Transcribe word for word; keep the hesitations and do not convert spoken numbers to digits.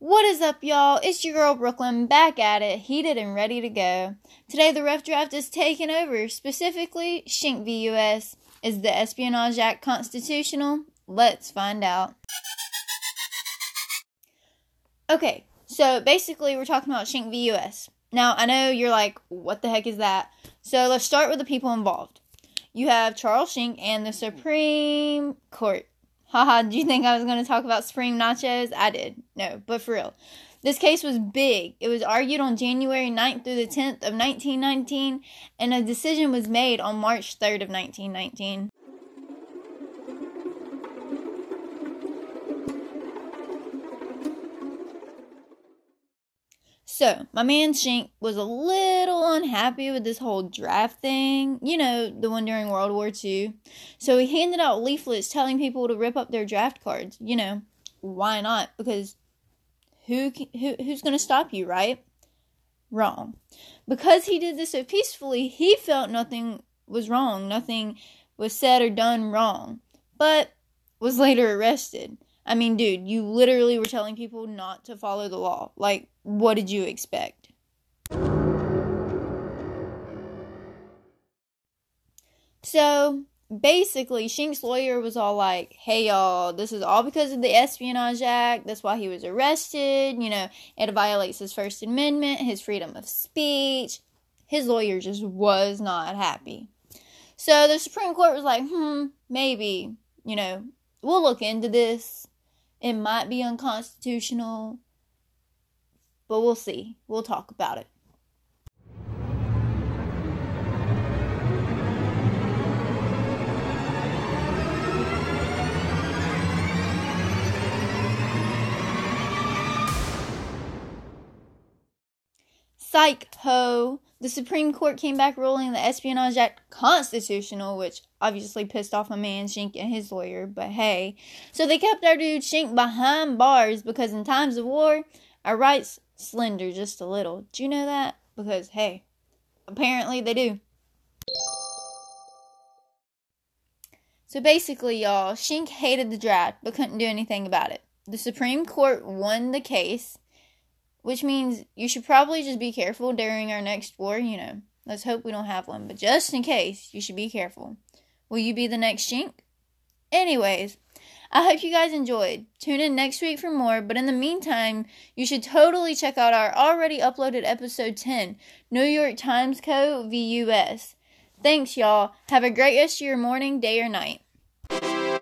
What is up, y'all? It's your girl Brooklyn, back at it, heated and ready to go. Today, the Rough Draft is taking over. Specifically, Schenck v. U S Is the Espionage Act constitutional? Let's find out. Okay, so basically, we're talking about Schenck v. U S Now, I know you're like, what the heck is that? So, let's start with the people involved. You have Charles Schenck and the Supreme Court. Haha, do you think I was going to talk about Supreme Nachos? I did. No, but for real. This case was big. It was argued on January ninth through the tenth of nineteen nineteen, and a decision was made on March third of nineteen nineteen. So, my man Schenck was a little unhappy with this whole draft thing. You know, the one during World War Two. So, he handed out leaflets telling people to rip up their draft cards. You know, why not? Because who, who who's going to stop you, right? Wrong. Because he did this so peacefully, he felt nothing was wrong. Nothing was said or done wrong. But was later arrested. I mean, dude, you literally were telling people not to follow the law. Like, what did you expect? So, basically, Schenck's lawyer was all like, hey, y'all, this is all because of the Espionage Act. That's why he was arrested. You know, it violates his First Amendment, his freedom of speech. His lawyer just was not happy. So, the Supreme Court was like, hmm, maybe, you know, we'll look into this. It might be unconstitutional, but we'll see. We'll talk about it. Psych ho! The Supreme Court came back ruling the Espionage Act constitutional, which obviously pissed off my man Schenck and his lawyer, but hey. So they kept our dude Schenck behind bars because in times of war, our rights slender just a little. Do you know that? Because, hey, apparently they do. So basically, y'all, Schenck hated the draft but couldn't do anything about it. The Supreme Court won the case, which means you should probably just be careful during our next war, you know. Let's hope we don't have one, but just in case, you should be careful. Will you be the next Schenck? Anyways, I hope you guys enjoyed. Tune in next week for more, but in the meantime, you should totally check out our already uploaded episode ten, New York Times Co. v. U S Thanks, y'all. Have a great rest of your morning, day, or night.